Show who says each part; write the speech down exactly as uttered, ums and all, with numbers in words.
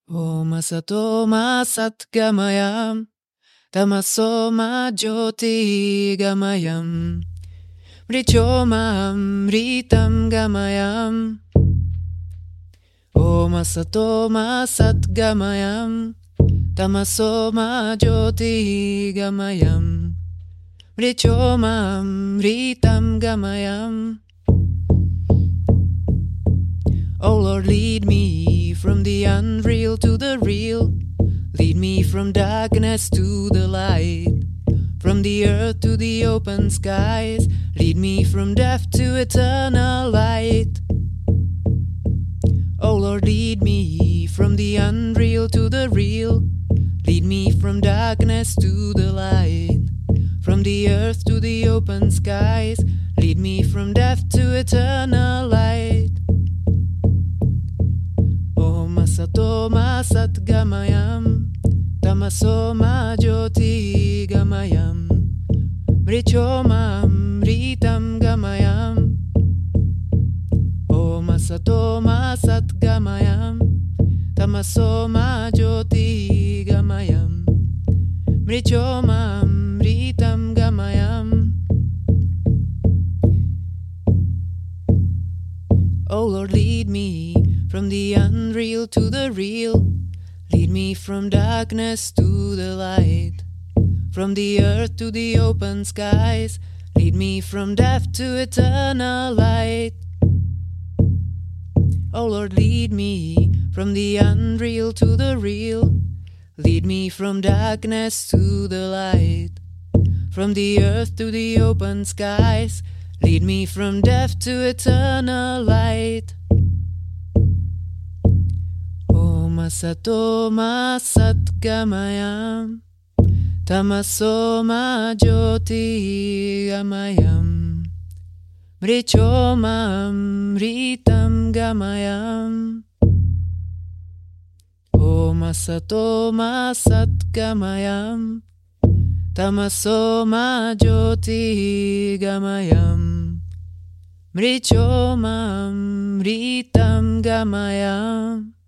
Speaker 1: Om Sato Ma Satgamaya Tamaso Ma Jyoti Gamayam Mrityoma Amritam Gamayam Om Sato Ma Satgamaya Tamaso Ma Jyoti Gamayam Mrityoma Amritam Gamayam. Oh Lord, lead me from the unreal to the real. Lead me from darkness to the light, from the earth to the open skies. Lead me from death to eternal light. Oh Lord, lead me from the unreal to the real. Lead me from darkness to the light, from the earth to the open skies. Lead me from death to eternal light. Om Sato Ma Satgamayam Tamaso Ma Jyoti Gamayam Mrityoma Amritam Gamayam. Om Sato Ma Satgamayam Tamaso Ma Jyoti Gamayam Mrityoma Amritam Gamayam. Oh Lord, lead me from the unreal to the real. Lead me from darkness to the light, from the earth to the open skies. Lead me from death to eternal light. Oh Lord, lead me from the unreal to the real. Lead me from darkness to the light, from the earth to the open skies. Lead me from death to eternal light. Om Sato Ma Satgamayam Tamaso Ma Jyoti Gamayam Mrityoma Amritam Gamayam. Om Sato Ma Satgamayam Tamaso Ma Jyoti Gamayam Mrityoma Amritam Gamayam.